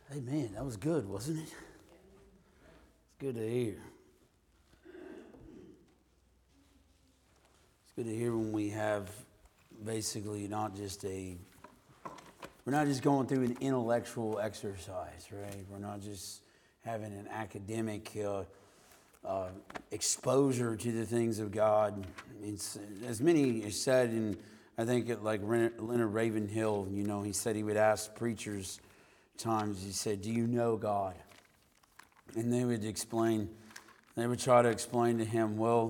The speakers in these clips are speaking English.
Amen. That was good, wasn't it? It's good to hear. It's good to hear when we have basically we're not just going through an intellectual exercise, right? We're not just having an academic exposure to the things of God. It's, as many have said, and I think like Leonard Ravenhill, he said he would ask preachers times, he said, "Do you know God?" And they would try to explain to him, well,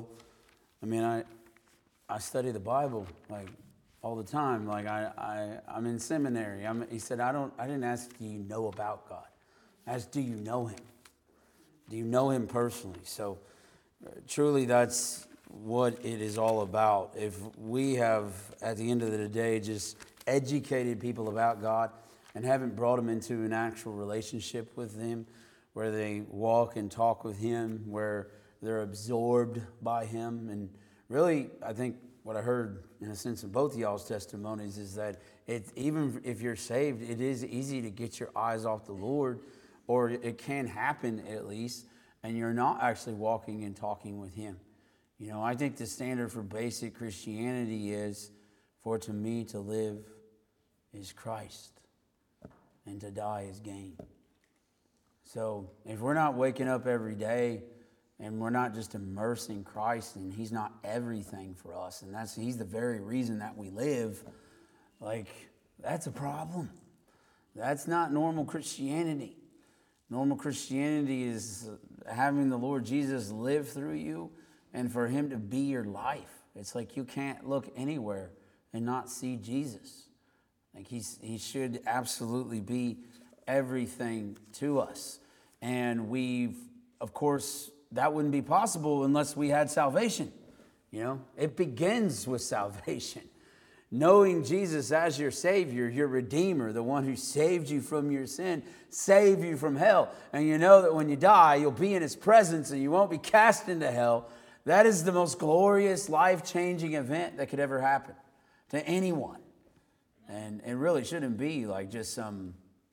I study the Bible like all the time. Like I'm in seminary. He said, I didn't ask, do you know about God? I asked, do you know him? Do you know him personally? So truly that's what it is all about. If we have, at the end of the day, just educated people about God and haven't brought them into an actual relationship with him, where they walk and talk with him, where they're absorbed by him. And really, I think what I heard in a sense in both of y'all's testimonies is that even if you're saved, it is easy to get your eyes off the Lord, or it can happen at least, and you're not actually walking and talking with him. I think the standard for basic Christianity is, for to me to live is Christ, and to die is gain. So if we're not waking up every day and we're not just immersing Christ, and he's not everything for us, and he's the very reason that we live, that's a problem. That's not normal Christianity. Normal Christianity is having the Lord Jesus live through you and for him to be your life. It's like you can't look anywhere and not see Jesus. Like he should absolutely be everything to us. And of course, that wouldn't be possible unless we had salvation. It begins with salvation. Knowing Jesus as your Savior, your Redeemer, the one who saved you from your sin, saved you from hell. And you know that when you die, you'll be in his presence and you won't be cast into hell. That is the most glorious, life-changing event that could ever happen to anyone. And it really shouldn't be like just some,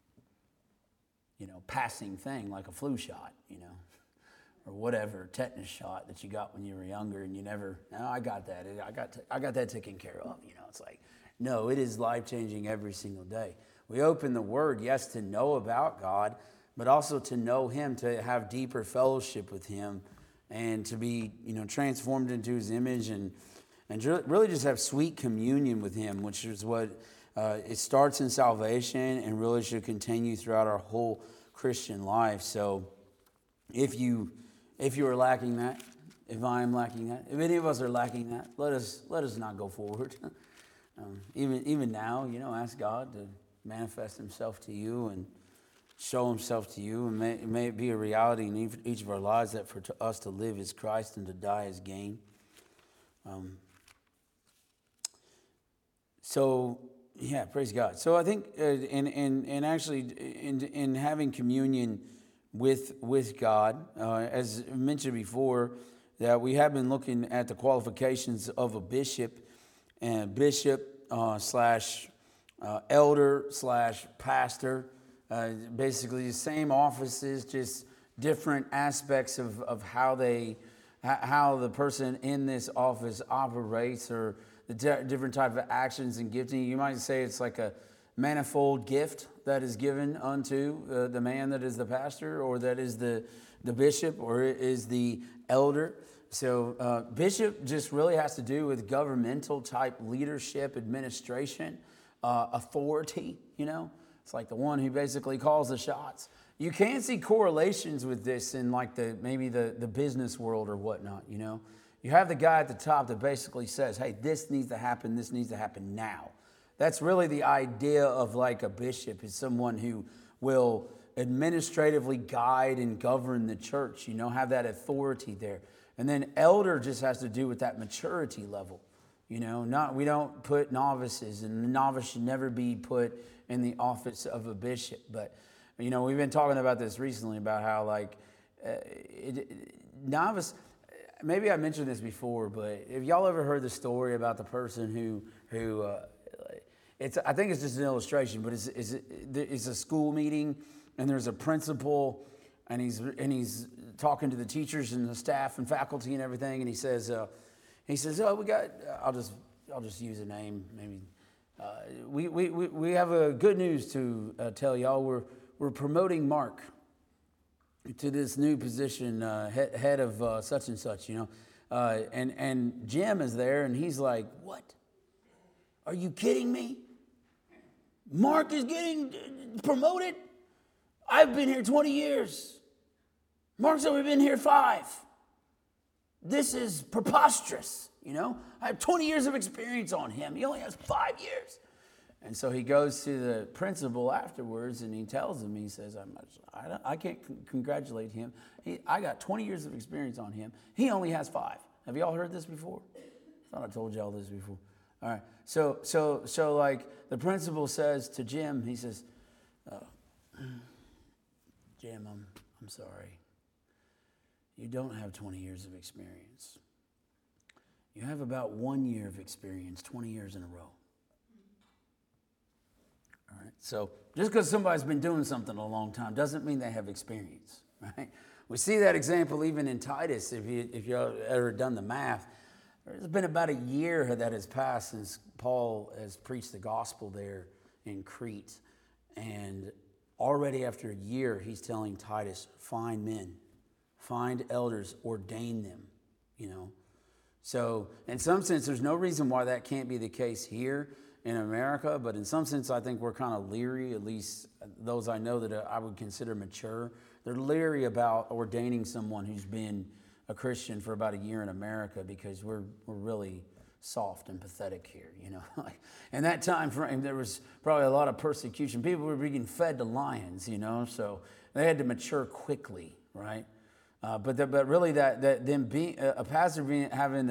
passing thing like a flu shot, or whatever, tetanus shot that you got when you were younger and you never, no, I got that. I got that taken care of. It's like, no, it is life-changing every single day. We open the Word, yes, to know about God, but also to know him, to have deeper fellowship with him, and to be, transformed into his image and really just have sweet communion with him, which is what it starts in salvation and really should continue throughout our whole Christian life. So if you are lacking that, if I am lacking that, if any of us are lacking that, let us not go forward. Even now, ask God to manifest himself to you and show himself to you, and may it be a reality in each of our lives that for us to live is Christ and to die is gain. So yeah, praise God. So I think in having communion with God, as mentioned before, that we have been looking at the qualifications of a bishop, and bishop slash elder slash pastor. Basically the same offices, just different aspects of how the person in this office operates, or the different type of actions and gifting. You might say it's like a manifold gift that is given unto the man that is the pastor, or that is the bishop, or is the elder. So bishop just really has to do with governmental type leadership, administration, authority, It's like the one who basically calls the shots. You can see correlations with this in like maybe the business world or whatnot, You have the guy at the top that basically says, hey, this needs to happen now. That's really the idea of like a bishop, is someone who will administratively guide and govern the church, have that authority there. And then elder just has to do with that maturity level. We don't put novices, and a novice should never be put in the office of a bishop. But, we've been talking about this recently, about how novice, maybe I mentioned this before, but have y'all ever heard the story about the person who I think it's just an illustration, but it's a school meeting, and there's a principal, and he's talking to the teachers and the staff and faculty and everything, and he says, oh, we got, I'll just use a name, maybe. We have a good news to tell y'all. We're promoting Mark to this new position, head of such and such, you know. And Jim is there, and he's like, what? Are you kidding me? Mark is getting promoted? I've been here 20 years. Mark's only been here 5. This is preposterous, you know. I have 20 years of experience on him. He only has 5 years. And so he goes to the principal afterwards, and he tells him, he says, I can't congratulate him. I got 20 years of experience on him. He only has 5. Have you all heard this before? I thought I told you all this before. All right. So like the principal says to Jim, he says, Jim, I'm sorry. You don't have 20 years of experience. You have about 1 year of experience, 20 years in a row. All right. So just because somebody's been doing something a long time doesn't mean they have experience, right? We see that example even in Titus. If you ever done the math, there's been about a year that has passed since Paul has preached the gospel there in Crete. And already after a year, he's telling Titus, find men, find elders, ordain them, you know. So in some sense, there's no reason why that can't be the case here in America. But in some sense, I think we're kind of leery, at least those I know that I would consider mature. They're leery about ordaining someone who's been a Christian for about a year in America because we're really soft and pathetic here, you know. In that time frame, there was probably a lot of persecution. People were being fed to lions, you know, so they had to mature quickly, right? But really that them being a pastor being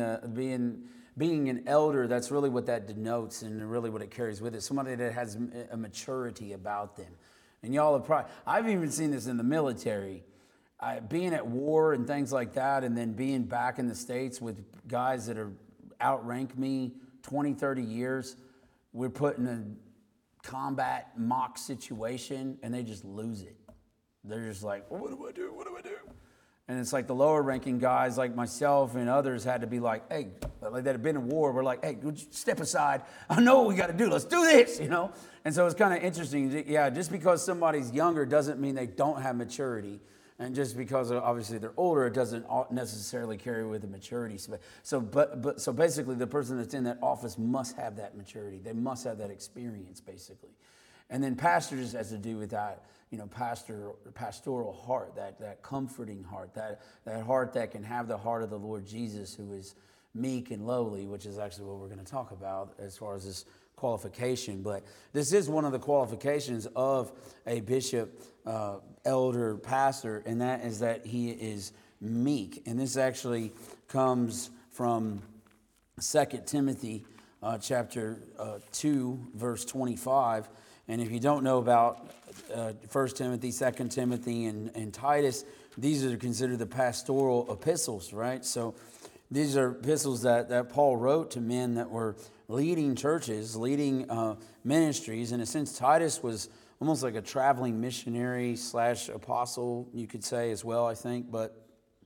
an elder, that's really what that denotes and really what it carries with it. Somebody that has a maturity about them. And y'all have probably, I've even seen this in the military. Being at war and things like that, and then being back in the States with guys that outrank me 20, 30 years, we're put in a combat mock situation, and they just lose it. They're just like, well, what do I do? What do I do? And it's like the lower ranking guys like myself and others had to be like, hey, like that have been in war, we're like, hey, would you step aside? I know what we got to do. Let's do this, you know? And so it's kind of interesting. Yeah, just because somebody's younger doesn't mean they don't have maturity. And just because obviously they're older, it doesn't necessarily carry with the maturity. So basically the person that's in that office must have that maturity. They must have that experience, basically. And then pastor just has to do with that, you know, pastoral heart, that comforting heart, that heart that can have the heart of the Lord Jesus, who is meek and lowly, which is actually what we're going to talk about as far as this qualification. But this is one of the qualifications of a bishop, elder, pastor, and that is that he is meek. And this actually comes from 2 Timothy chapter 2, verse 25. And if you don't know about 1 Timothy, 2 Timothy, and Titus, these are considered the pastoral epistles, right? So these are epistles that Paul wrote to men that were leading churches, leading ministries. In a sense, Titus was almost like a traveling missionary / apostle, you could say as well, I think. But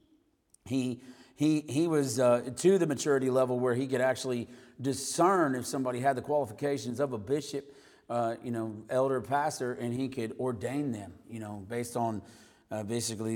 he was to the maturity level where he could actually discern if somebody had the qualifications of a bishop, elder, pastor, and he could ordain them, based on basically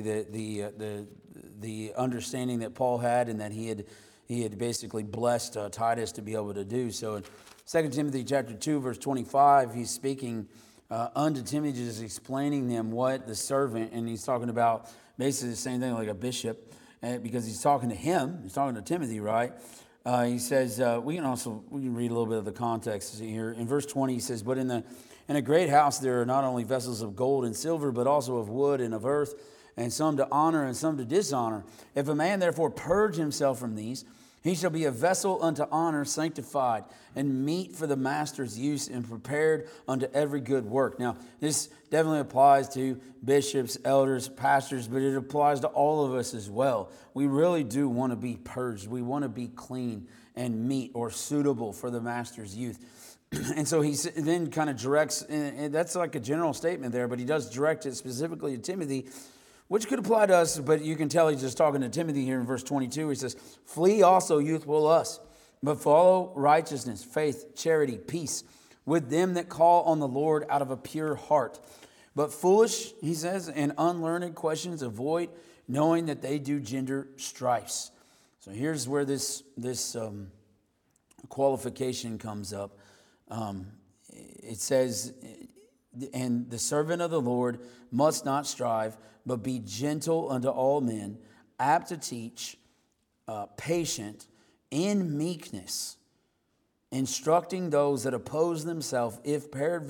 the understanding that Paul had, and that he had basically blessed Titus to be able to do. So in 2 Timothy chapter 2, verse 25, he's speaking unto Timothy, just explaining them what the servant, and he's talking about basically the same thing like a bishop, because he's talking to him, he's talking to Timothy, right? He says, we can read a little bit of the context here. In verse 20, he says, but in a great house there are not only vessels of gold and silver, but also of wood and of earth, and some to honor and some to dishonor. If a man therefore purge himself from these, he shall be a vessel unto honor, sanctified, and meet for the master's use, and prepared unto every good work. Now, this definitely applies to bishops, elders, pastors, but it applies to all of us as well. We really do want to be purged. We want to be clean and meet or suitable for the master's use. And so he then kind of directs, and that's like a general statement there, but he does direct it specifically to Timothy, which could apply to us, but you can tell he's just talking to Timothy here in verse 22. He says, flee also youthful lusts, but follow righteousness, faith, charity, peace, with them that call on the Lord out of a pure heart. But foolish, he says, and unlearned questions avoid, knowing that they do gender strifes. So here's where this qualification comes up. It says, and the servant of the Lord must not strive, but be gentle unto all men, apt to teach, patient, in meekness, instructing those that oppose themselves, if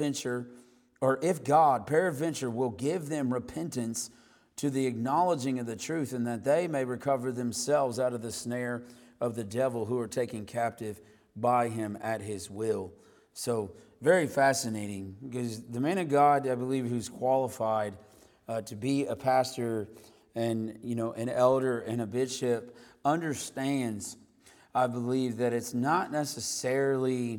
God peradventure will give them repentance to the acknowledging of the truth, and that they may recover themselves out of the snare of the devil, who are taken captive by him at his will. So very fascinating, because the man of God, I believe, who's qualified to be a pastor and an elder and a bishop, understands, I believe, that it's not necessarily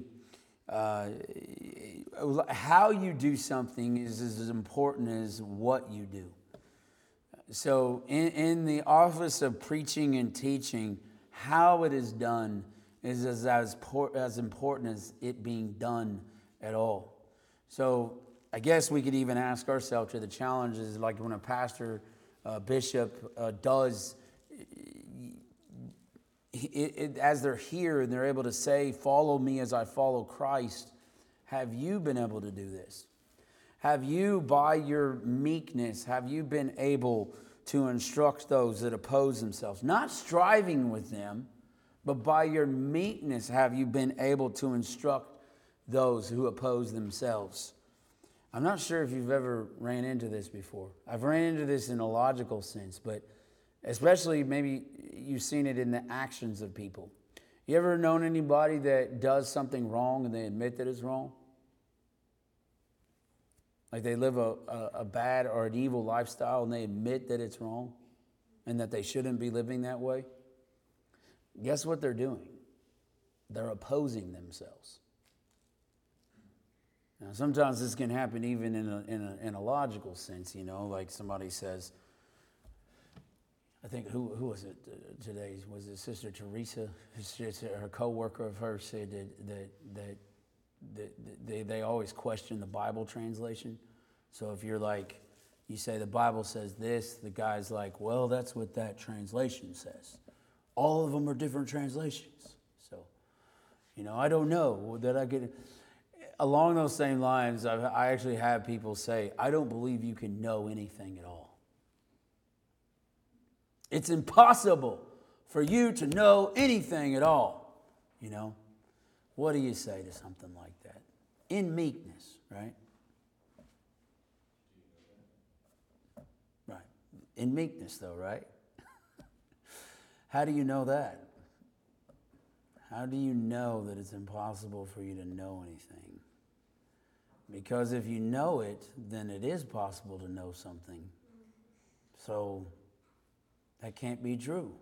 how you do something is as important as what you do. So in the office of preaching and teaching, how it is done is as important as it being done at all. So I guess we could even ask ourselves to the challenges, like when a pastor, bishop does, as they're here and they're able to say, follow me as I follow Christ, have you been able to do this? Have you, by your meekness, have you been able to instruct those that oppose themselves? Not striving with them, but by your meekness, have you been able to instruct those who oppose themselves? I'm not sure if you've ever ran into this before. I've ran into this in a logical sense, but especially maybe you've seen it in the actions of people. You ever known anybody that does something wrong and they admit that it's wrong? Like they live a bad or an evil lifestyle and they admit that it's wrong and that they shouldn't be living that way? Guess what they're doing? They're opposing themselves. Now, sometimes this can happen even in a logical sense, like somebody says, I think, who was it today? Was it Sister Teresa? Her co-worker of hers said that they always question the Bible translation. So if you're like, you say the Bible says this, the guy's like, well, that's what that translation says. All of them are different translations. So, I don't know that I get it. Along those same lines, I actually have people say, I don't believe you can know anything at all. It's impossible for you to know anything at all. What do you say to something like that? In meekness, right? Right. In meekness, though, right? How do you know that? How do you know that it's impossible for you to know anything? Because if you know it, then it is possible to know something. So that can't be true,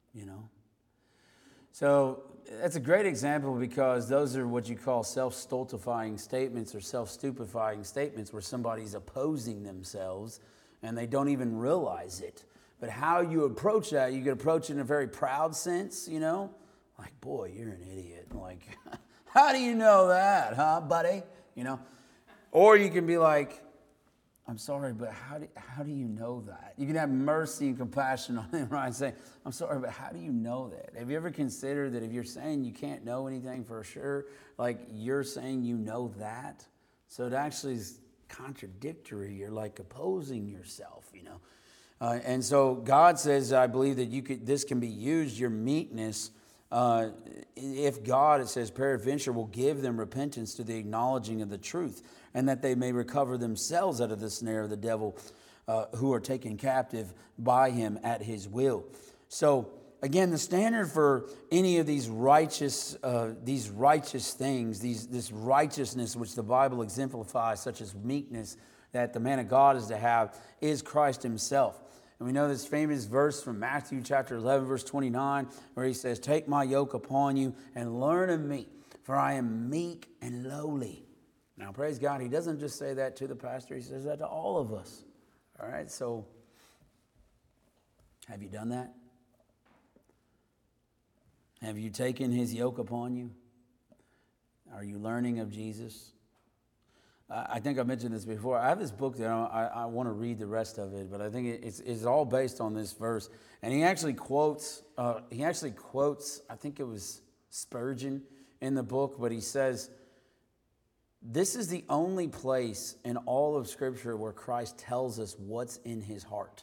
So that's a great example, because those are what you call self-stultifying statements or self-stupefying statements, where somebody's opposing themselves and they don't even realize it. But how you approach that, you can approach it in a very proud sense, like, boy, you're an idiot. Like, how do you know that, huh, buddy? Or you can be like, I'm sorry, but how do you know that? You can have mercy and compassion on him, right? Say, I'm sorry, but how do you know that? Have you ever considered that if you're saying you can't know anything for sure, like you're saying you know that? So it actually is contradictory. You're like opposing yourself, And so God says, I believe that this can be used, your meekness, if God, it says, peradventure will give them repentance to the acknowledging of the truth, and that they may recover themselves out of the snare of the devil, who are taken captive by him at his will. So again, the standard for any of these righteous things, this righteousness which the Bible exemplifies, such as meekness that the man of God is to have, is Christ himself. And we know this famous verse from Matthew chapter 11, verse 29, where he says, take my yoke upon you and learn of me. for I am meek and lowly. Now, praise God, he doesn't just say that to the pastor, he says that to all of us. All right, so have you done that? Have you taken his yoke upon you? Are you learning of Jesus? I think I mentioned this before. I have this book that I want to read the rest of it, but I think it's all based on this verse. And he actually quotes, I think it was Spurgeon in the book, but he says, this is the only place in all of Scripture where Christ tells us what's in his heart.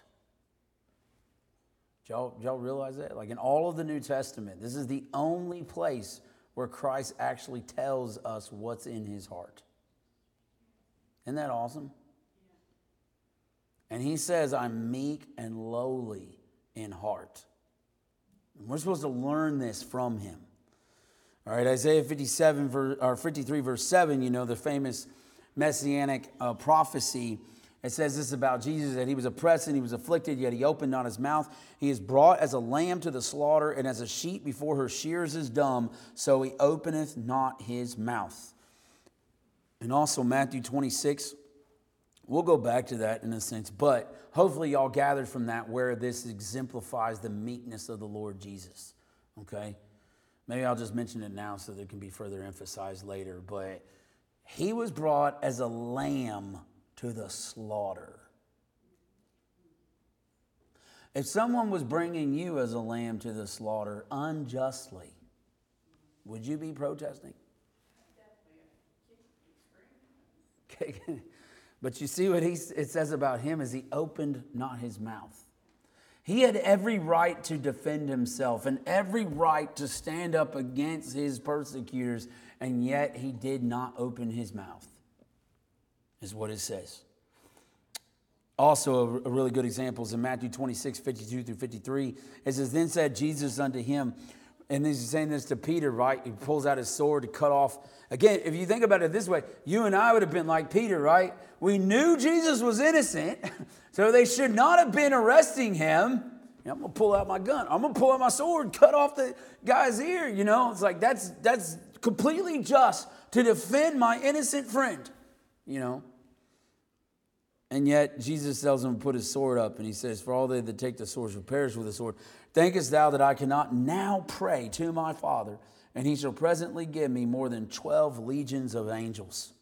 Did y'all realize that? Like in all of the New Testament, this is the only place where Christ actually tells us what's in his heart. Isn't that awesome? And he says, I'm meek and lowly in heart. And we're supposed to learn this from him. All right, Isaiah 53 verse 7, you know, the famous messianic prophecy. It says this about Jesus, that he was oppressed and he was afflicted, yet he opened not his mouth. He is brought as a lamb to the slaughter, and as a sheep before her shears is dumb, so he openeth not his mouth. And also Matthew 26, we'll go back to that in a sense, but hopefully y'all gathered from that where this exemplifies the meekness of the Lord Jesus, okay? Maybe I'll just mention it now so that it can be further emphasized later, but he was brought as a lamb to the slaughter. If someone was bringing you as a lamb to the slaughter unjustly, would you be protesting? But you see what it says about him is he opened not his mouth. He had every right to defend himself and every right to stand up against his persecutors, and yet he did not open his mouth, is what it says. Also, a really good example is in Matthew 26, 52 through 53. It says, then said Jesus unto him, and he's saying this to Peter, right? He pulls out his sword to cut off. Again, if you think about it this way, you and I would have been like Peter, right? We knew Jesus was innocent, so they should not have been arresting him. I'm going to pull out my gun. I'm going to pull out my sword, cut off the guy's ear. You know, it's like that's completely just to defend my innocent friend, you know. And yet Jesus tells him to put his sword up, and he says, for all they that take the sword shall perish with the sword. Thinkest thou that I cannot now pray to my Father, and he shall presently give me more than 12 legions of angels?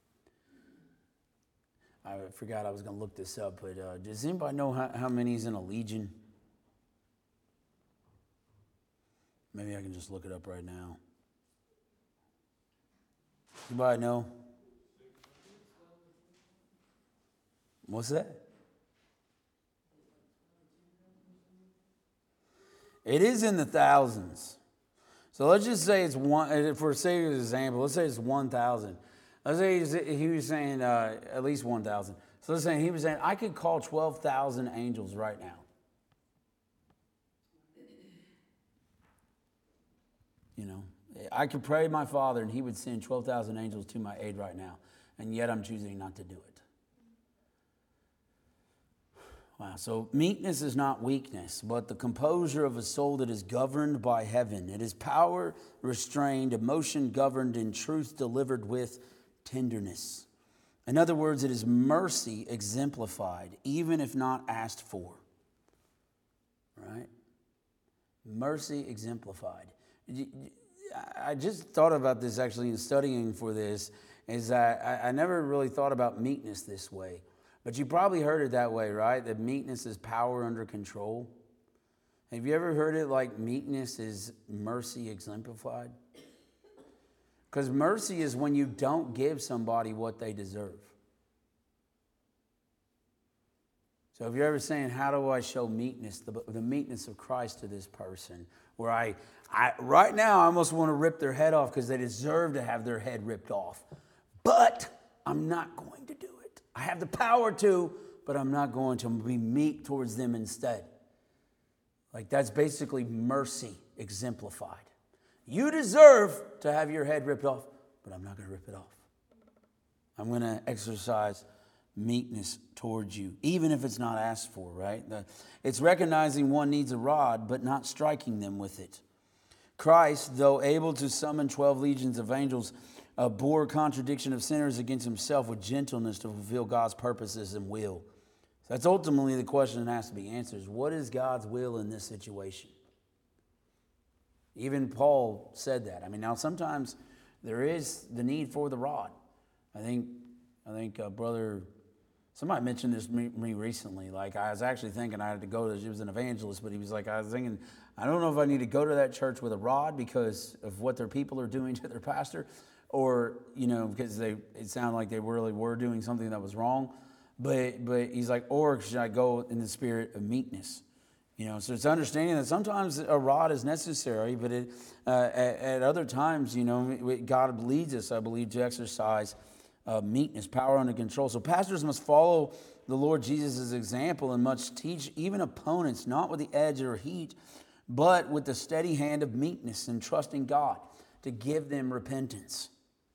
I forgot I was going to look this up, but does anybody know how many is in a legion? Maybe I can just look it up right now. Anybody know? What's that? It is in the thousands. So let's just say it's one, for sake of example, let's say it's 1,000. Let's say he was saying at least 1,000. So let's say he was saying, I could call 12,000 angels right now. You know, I could pray to my Father and he would send 12,000 angels to my aid right now. And yet I'm choosing not to do it. Wow, so meekness is not weakness, but the composure of a soul that is governed by heaven. It is power restrained, emotion governed, and truth delivered with tenderness. In other words, it is mercy exemplified, even if not asked for. Right? Mercy exemplified. I just thought about this actually in studying for this, is that I never really thought about meekness this way. But you probably heard it that way, right? That meekness is power under control. Have you ever heard it like meekness is mercy exemplified? Because mercy is when you don't give somebody what they deserve. So if you're ever saying, how do I show meekness, the meekness of Christ to this person, where I right now I almost want to rip their head off because they deserve to have their head ripped off. But I'm not going to do it. I have the power to, but I'm not going to. Be meek towards them instead. Like that's basically mercy exemplified. You deserve to have your head ripped off, but I'm not going to rip it off. I'm going to exercise meekness towards you, even if it's not asked for, right? It's recognizing one needs a rod, but not striking them with it. Christ, though able to summon 12 legions of angels, bore contradiction of sinners against himself with gentleness to fulfill God's purposes and will. So that's ultimately the question that has to be answered. What is God's will in this situation? Even Paul said that. I mean, now sometimes there is the need for the rod. I think brother, somebody mentioned this to me recently. Like, I was actually thinking I had to go to, he was an evangelist, but he was like, I was thinking, I don't know if I need to go to that church with a rod because of what their people are doing to their pastor, or, because it sounded like they really were doing something that was wrong. But he's like, or should I go in the spirit of meekness? So it's understanding that sometimes a rod is necessary, but at other times, God leads us, I believe, to exercise meekness, power under control. So pastors must follow the Lord Jesus' example and must teach even opponents, not with the edge or heat, but with the steady hand of meekness and trusting God to give them repentance.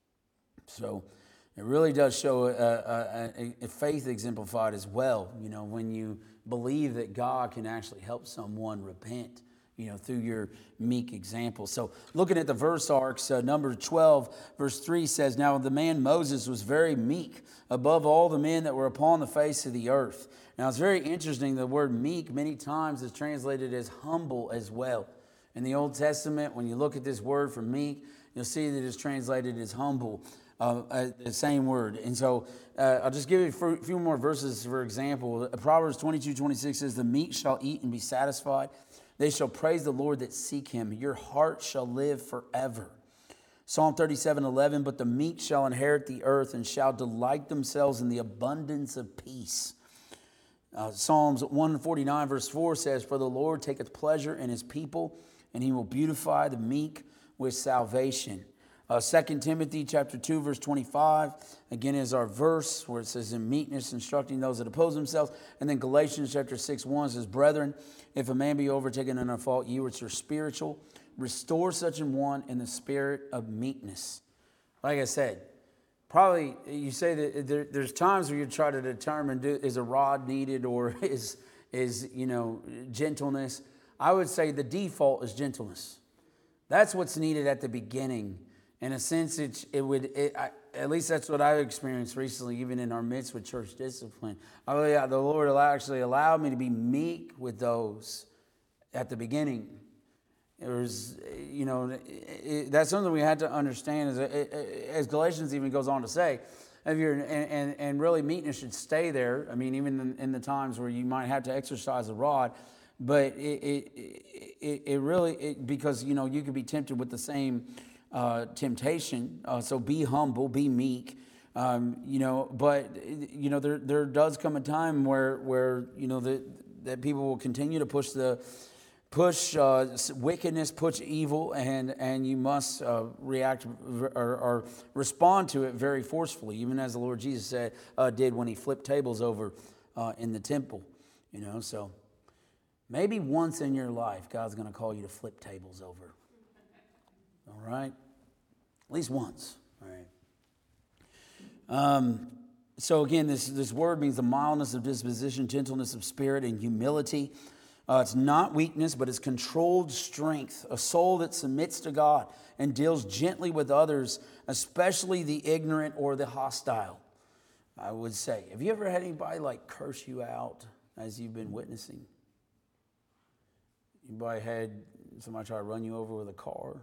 So it really does show a faith exemplified as well, when you believe that God can actually help someone repent, through your meek example. So looking at the verse arcs, number 12, verse 3 says, Now the man Moses was very meek above all the men that were upon the face of the earth. Now it's very interesting, the word meek many times is translated as humble as well. In the Old Testament, when you look at this word for meek, you'll see that it's translated as humble. The same word. And so I'll just give you a few more verses. For example, Proverbs 22:26 says, The meek shall eat and be satisfied. They shall praise the Lord that seek him. Your heart shall live forever. Psalm 37:11, But the meek shall inherit the earth and shall delight themselves in the abundance of peace. Psalms 149 verse 4 says, For the Lord taketh pleasure in his people, and he will beautify the meek with salvation. 2 Timothy chapter 2, verse 25, again is our verse where it says, In meekness instructing those that oppose themselves. And then Galatians chapter 6:1 says, Brethren, if a man be overtaken in a fault, ye which are spiritual, restore such an one in the spirit of meekness. Like I said, probably you say that there's times where you try to determine, is a rod needed or is gentleness. I would say the default is gentleness. That's what's needed at the beginning. In a sense, at least that's what I've experienced recently, even in our midst with church discipline. The Lord actually allowed me to be meek with those at the beginning. It was, that's something we had to understand, as Galatians even goes on to say. If you're and really meekness should stay there. I mean, even in the times where you might have to exercise a rod, but it really because you could be tempted with the same temptation. So be humble, be meek. But there does come a time where that people will continue to push wickedness, push evil, and you must react or respond to it very forcefully, even as the Lord Jesus did when he flipped tables over in the temple. So maybe once in your life, God's going to call you to flip tables over. All right? At least once. All right. So again, this word means the mildness of disposition, gentleness of spirit, and humility. It's not weakness, but it's controlled strength, a soul that submits to God and deals gently with others, especially the ignorant or the hostile, I would say. Have you ever had anybody curse you out as you've been witnessing? Anybody had somebody try to run you over with a car?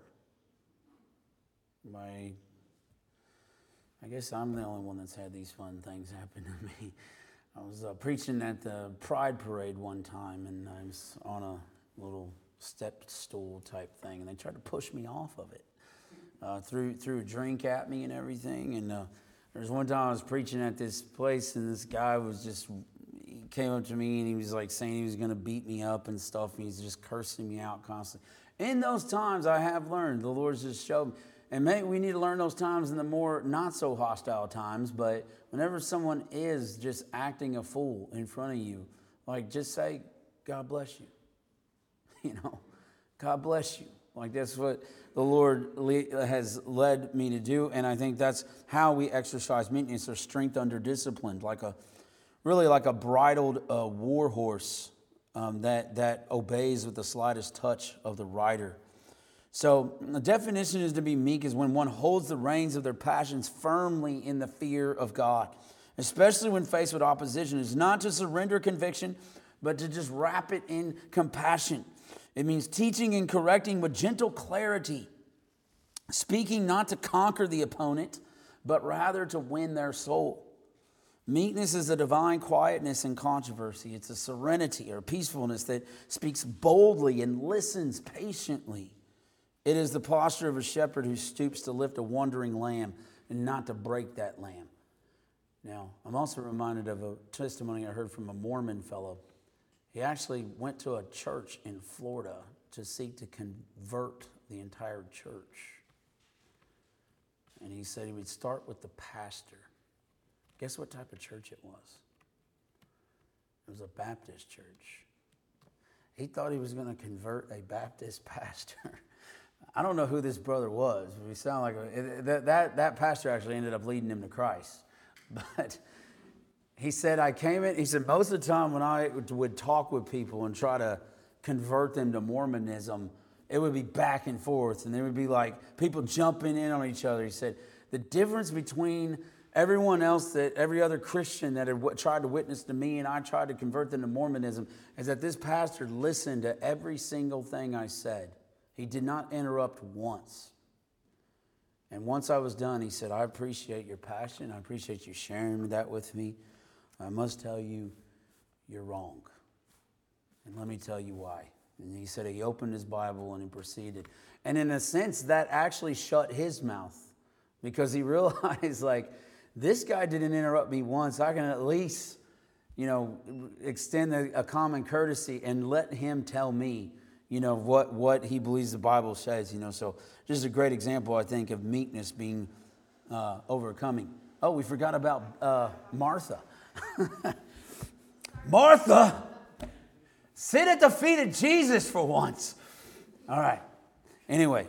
I guess I'm the only one that's had these fun things happen to me. I was preaching at the Pride Parade one time, and I was on a little step stool type thing, and they tried to push me off of it. Threw a drink at me and everything. And there was one time I was preaching at this place, and this guy he came up to me, and he was saying he was going to beat me up and stuff, and he's just cursing me out constantly. In those times, I have learned, the Lord's just showed me. And maybe we need to learn those times in the more not so hostile times, but whenever someone is just acting a fool in front of you, just say, God bless you. God bless you. That's what the Lord has led me to do. And I think that's how we exercise meekness or strength under discipline, like a bridled war horse that obeys with the slightest touch of the rider. So the definition is to be meek is when one holds the reins of their passions firmly in the fear of God, especially when faced with opposition. It's not to surrender conviction, but to just wrap it in compassion. It means teaching and correcting with gentle clarity, speaking not to conquer the opponent, but rather to win their soul. Meekness is a divine quietness in controversy. It's a serenity or peacefulness that speaks boldly and listens patiently. It is the posture of a shepherd who stoops to lift a wandering lamb and not to break that lamb. Now, I'm also reminded of a testimony I heard from a Mormon fellow. He actually went to a church in Florida to seek to convert the entire church. And he said he would start with the pastor. Guess what type of church it was? It was a Baptist church. He thought he was going to convert a Baptist pastor. I don't know who this brother was. We sound like that pastor actually ended up leading him to Christ. But he said, he said, most of the time when I would talk with people and try to convert them to Mormonism, it would be back and forth. And there would be like people jumping in on each other. He said, the difference between everyone else, every other Christian that had tried to witness to me and I tried to convert them to Mormonism, is that this pastor listened to every single thing I said. He did not interrupt once. And once I was done, he said, I appreciate your passion. I appreciate you sharing that with me. I must tell you, you're wrong. And let me tell you why. And he said he opened his Bible and he proceeded. And in a sense, that actually shut his mouth because he realized, like, this guy didn't interrupt me once. I can at least, extend a common courtesy and let him tell me, what he believes the Bible says, So just a great example, I think, of meekness being overcoming. Oh, we forgot about Martha. Martha, sit at the feet of Jesus for once. All right. Anyway,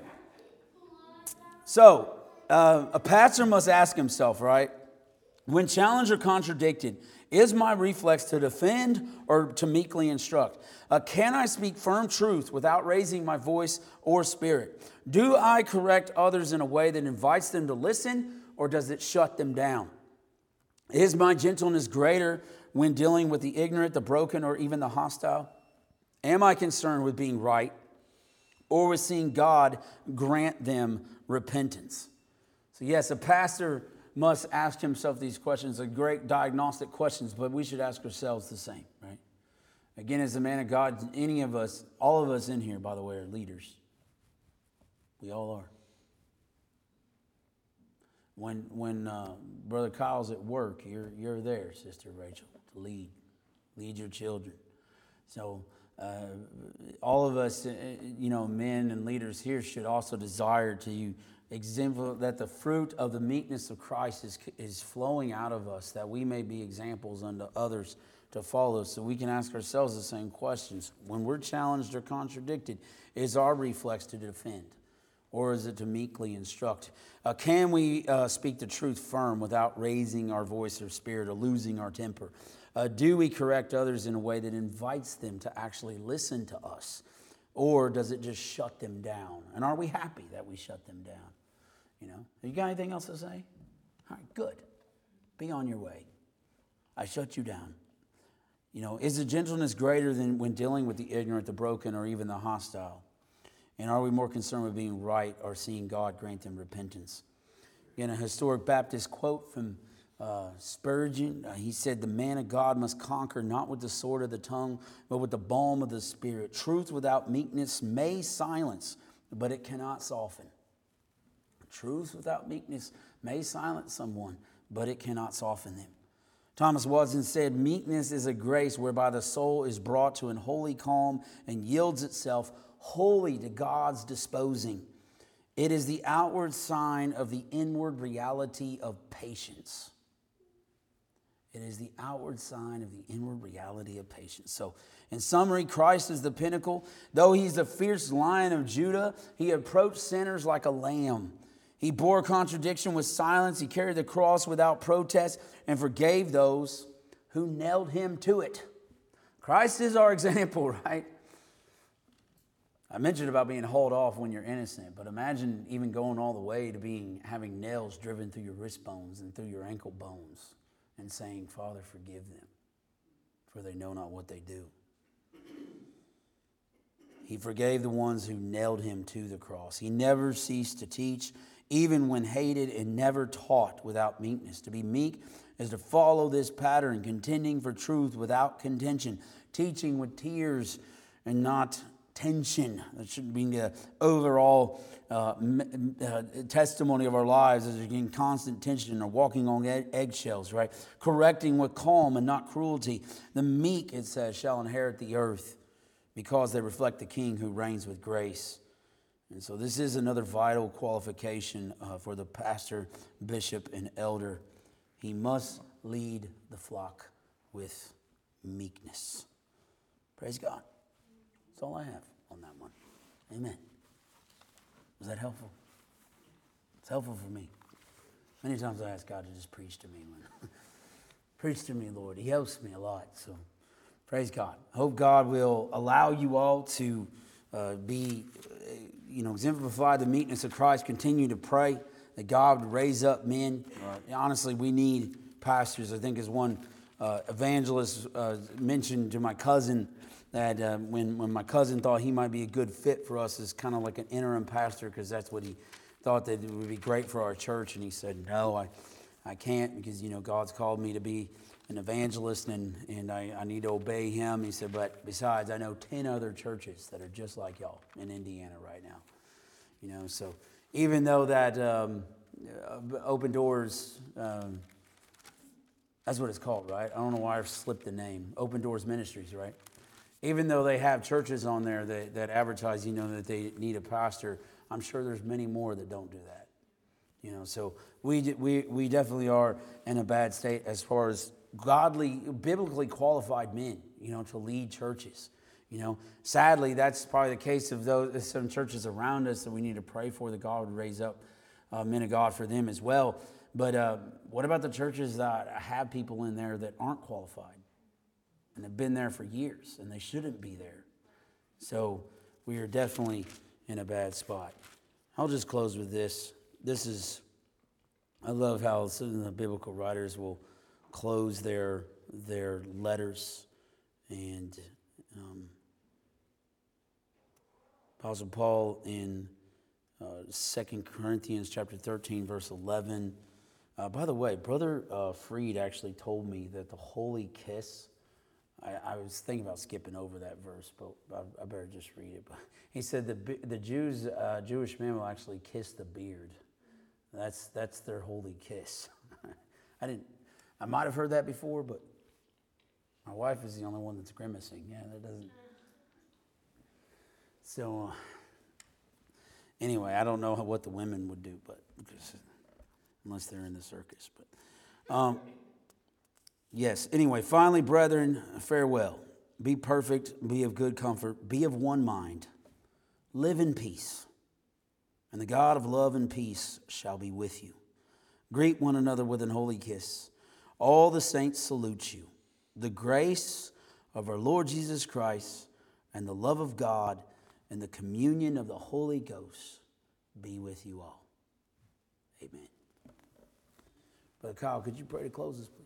so a pastor must ask himself, right? When challenged or contradicted, is my reflex to defend or to meekly instruct? Can I speak firm truth without raising my voice or spirit? Do I correct others in a way that invites them to listen, or does it shut them down? Is my gentleness greater when dealing with the ignorant, the broken, or even the hostile? Am I concerned with being right or with seeing God grant them repentance? So yes, a pastor must ask himself these questions, are great diagnostic questions, but we should ask ourselves the same, right? Again, as a man of God, any of us, all of us in here, by the way, are leaders. We all are. When Brother Kyle's at work, you're there, Sister Rachel, to lead your children. So all of us, men and leaders here should also desire to exemplify that the fruit of the meekness of Christ is flowing out of us, that we may be examples unto others to follow. So we can ask ourselves the same questions. When we're challenged or contradicted, is our reflex to defend? Or is it to meekly instruct? Can we speak the truth firm without raising our voice or spirit or losing our temper? Do we correct others in a way that invites them to actually listen to us? Or does it just shut them down? And are we happy that we shut them down? You got anything else to say? All right, good. Be on your way. I shut you down. Is the gentleness greater than when dealing with the ignorant, the broken, or even the hostile? And are we more concerned with being right or seeing God grant them repentance? Again, a historic Baptist quote from Spurgeon. He said, the man of God must conquer not with the sword of the tongue, but with the balm of the Spirit. Truth without meekness may silence, but it cannot soften. Truth without meekness may silence someone, but it cannot soften them. Thomas Watson said, meekness is a grace whereby the soul is brought to an holy calm and yields itself wholly to God's disposing. It is the outward sign of the inward reality of patience. It is the outward sign of the inward reality of patience. So, in summary, Christ is the pinnacle. Though he's the fierce lion of Judah, he approached sinners like a lamb. He bore contradiction with silence. He carried the cross without protest and forgave those who nailed him to it. Christ is our example, right? I mentioned about being hauled off when you're innocent, but imagine even going all the way to having nails driven through your wrist bones and through your ankle bones and saying, Father, forgive them, for they know not what they do. He forgave the ones who nailed him to the cross. He never ceased to teach, even when hated, and never taught without meekness. To be meek is to follow this pattern, contending for truth without contention, teaching with tears and not tension. That should be the overall testimony of our lives, as in constant tension or walking on eggshells, right? Correcting with calm and not cruelty. The meek, it says, shall inherit the earth, because they reflect the King who reigns with grace. And so this is another vital qualification for the pastor, bishop, and elder. He must lead the flock with meekness. Praise God. That's all I have on that one. Amen. Was that helpful? It's helpful for me. Many times I ask God to just preach to me. Preach to me, Lord. He helps me a lot, so praise God. I hope God will allow you all to exemplify the meekness of Christ. Continue to pray that God would raise up men. Honestly, we need pastors. I think as one evangelist mentioned to my cousin, that when my cousin thought he might be a good fit for us as kind of like an interim pastor, because that's what he thought that it would be great for our church. And he said, no, I can't, because, God's called me to be an evangelist, and I need to obey him. He said, but besides, I know 10 other churches that are just like y'all in Indiana right now. So even though that Open Doors, that's what it's called, right? I don't know why I've slipped the name. Open Doors Ministries, right? Even though they have churches on there that advertise, that they need a pastor, I'm sure there's many more that don't do that. So we definitely are in a bad state as far as godly, biblically qualified men, to lead churches. Sadly, that's probably the case of some churches around us that we need to pray for, that God would raise up men of God for them as well. But what about the churches that have people in there that aren't qualified and have been there for years and they shouldn't be there? So we are definitely in a bad spot. I'll just close with this. I love how some of the biblical writers will close their letters, and Apostle Paul in 2 Corinthians chapter 13, verse 11. By the way, Brother Freed actually told me that the holy kiss, I was thinking about skipping over that verse, but I better just read it. But he said the Jewish men will actually kiss the beard. That's their holy kiss. I might have heard that before, but my wife is the only one that's grimacing. Yeah, that doesn't. So anyway, I don't know what the women would do, but unless they're in the circus. But yes. Anyway, finally, brethren, farewell. Be perfect. Be of good comfort. Be of one mind. Live in peace. And the God of love and peace shall be with you. Greet one another with an holy kiss. All the saints salute you. The grace of our Lord Jesus Christ and the love of God and the communion of the Holy Ghost be with you all. Amen. Brother Kyle, could you pray to close us, please?